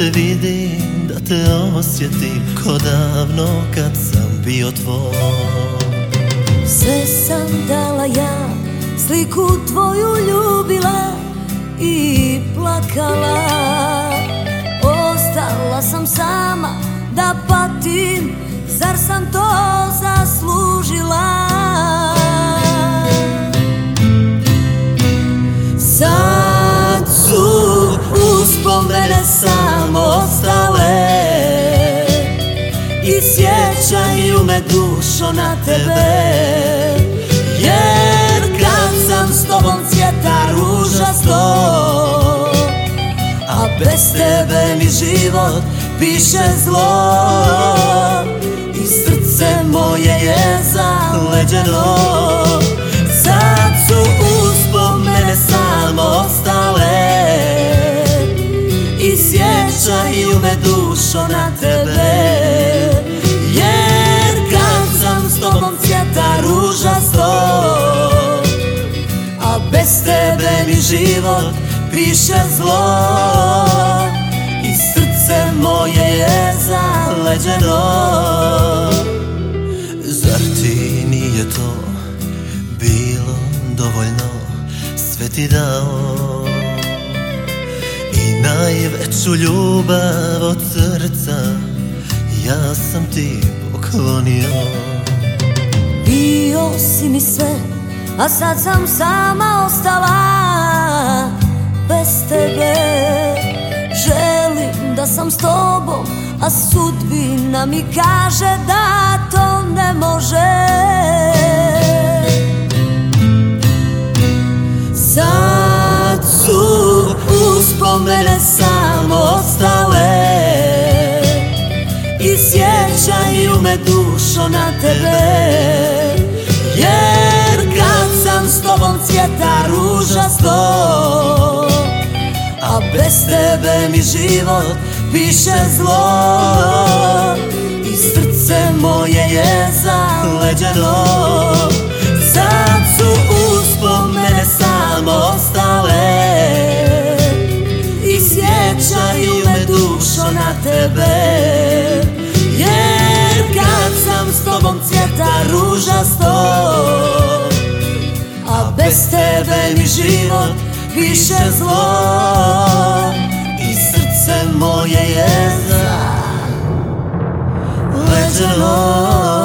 te vidim, da te osjetim, ko davno kad sam bio tvoj. Sve sam dala ja, sliku tvoju ljubila i plakala. Ostala sam sama da patim, zar sam to zaslužila? Sad su uspomene samo ostale i sjećaju me dušo na tebe, jer kad sam s tobom cvjeta ruža sto, a bez tebe mi život piše zlo i srce moje je zaleđeno. Sad su uspomene samo ostale i sjećaju me dušo na tebe, jer kad sam s tobom cvjeta ruža sto, a bez tebe mi život piše zlo i srce moje je zaleđeno. Zar ti nije to bilo dovoljno, sve ti dao i najveću ljubav od srca ja sam ti poklonio. Bio si mi sve, a sad sam sama ostala bez tebe. Želim da sam s tobom, a sudbina mi kaže da to ne može. Sad su uspomene samo ostale i sjećaju me dušo na tebe, jer kad sam s tobom cvjeta ruža sto, a bez tebe mi život piše zlo i srce moje je zaleđeno. Sad su uspomene samo ostale i sjećaju me dušo na tebe, jer kad sam s tobom cvjeta ruža sto, a bez tebe mi život piše zlo i srce moje je zaleđeno.